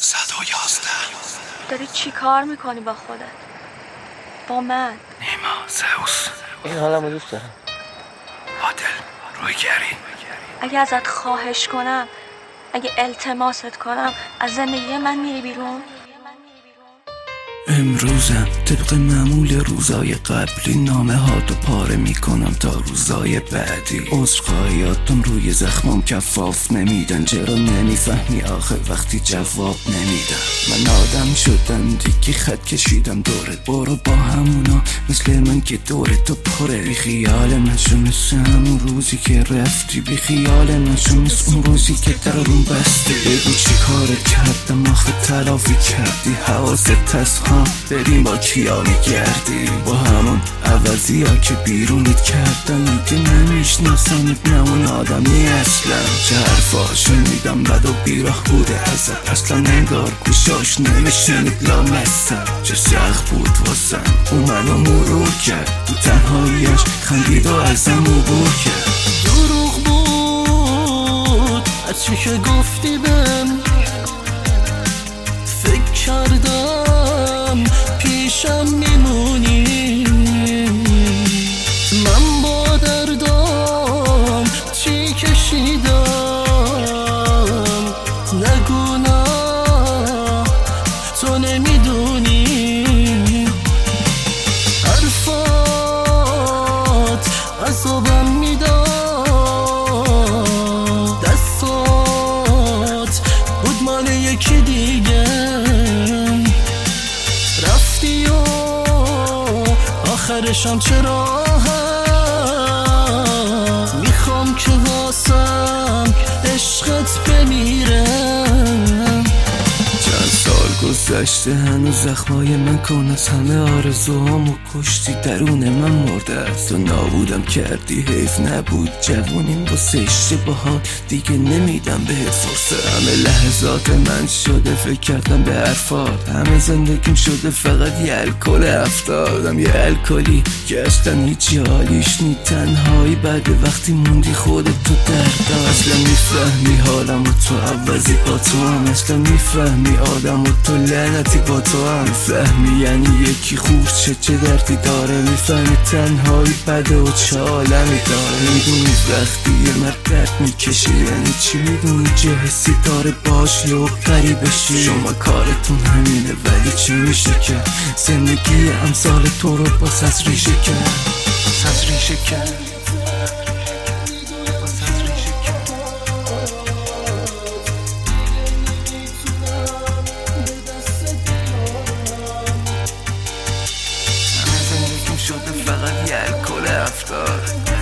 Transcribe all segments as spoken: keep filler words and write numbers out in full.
صد و یازده. داری چی کار میکنی با خودت؟ با من؟ نیما زئوس، این حالمو دوست دارم. عادل رویگری، اگه ازت خواهش کنم، اگه التماست کنم، از زندگی من میری بیرون؟ امروزم طبق معمول روزای قبلی نامه ها تو پاره میکنم تا روزای بعدی. عذرخواهیاتم روی زخمام کفاف نمیدن. چرا نمیفهمی آخه وقتی جواب نمیدم؟ من آدم شدم دیگه، خط کشیدم دورت. برو با همونا مثل من که دورت تو پره. بی خیال من شو مثل همون روزی که رفتی. بی خیال من شو مثل اون روزی که در روم بستی. بگو چی کارت کردم آخه تلافی کردی؟ حواست هست ها بریم با کیا میگردی؟ با همون عوضی ها که بیرونت کردن. دیگه نمیشناسمت، نه اون آدمی اصلا. چه حرفاشو میدم بد و بیراه بوده ازت، اصلا انگار گوشاش نمیشنید لامصب. چه سخت بود واسم اون منو مرور کرد، تو تنهاییش خندید و ازم عبور کرد. دروغ بود از چی که گفتی بهم، فکر کردم پیشم میمونی. من با دردام چی کشیدم، نگو نه تو نمیدونی. حرفات عذابم میداد، دستات بود مال یکی دیگه. رفتی و آخرشم چرا هم میخوام که واسم عشقت بمیره. چند سال گذشته هنوز زخمای من کن از همه آرزوهامو کشتی. درون من مرده است و نابودم کردی. حیف نبود جوونیم واسه اشتباهات، دیگه نمیدم بهت فرصت. همه لحظات من شده فکر کردم به حرفات، همه زندگیم شده فقط یه الکل افتادم. یه الکلی که اصلا هیچی حالیش نی. تنهایی بعد وقتی موندی خودت تو دردم. اصلا میفهمی حالم و تو عوضی با تو هم، اصلا میفهمی آدم و تو لعنتی با تو هم. میفهمی یعنی یکی خوب چه چه دردی داره. میفهمی تنهایی بده و چه عالمی داره. میدونی وقتی یه مرد درد میکشه یعنی چی؟ میدونی چه حسی داره باش یه غریبه شی؟ شما کارتون همینه ولی چی میشه که زندگی امثال تو رو باز از ریشه کرد، باز از ریشه کرد. شده فقط یه الکل افتار.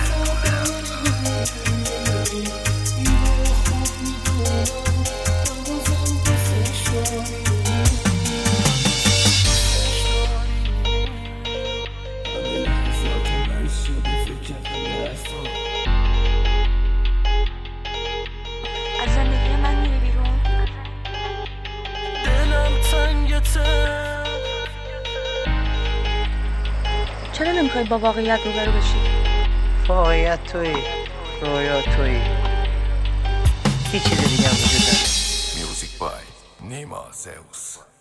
از زندگی من میری بیرون؟ دلم تنگته، چرا نمیخوای با واقعیت روبرو بشی؟ واقعیت توی، رویا توی، هیچ چیز دیگه هم وجود نداره. میوزیک بای نیما زئوس.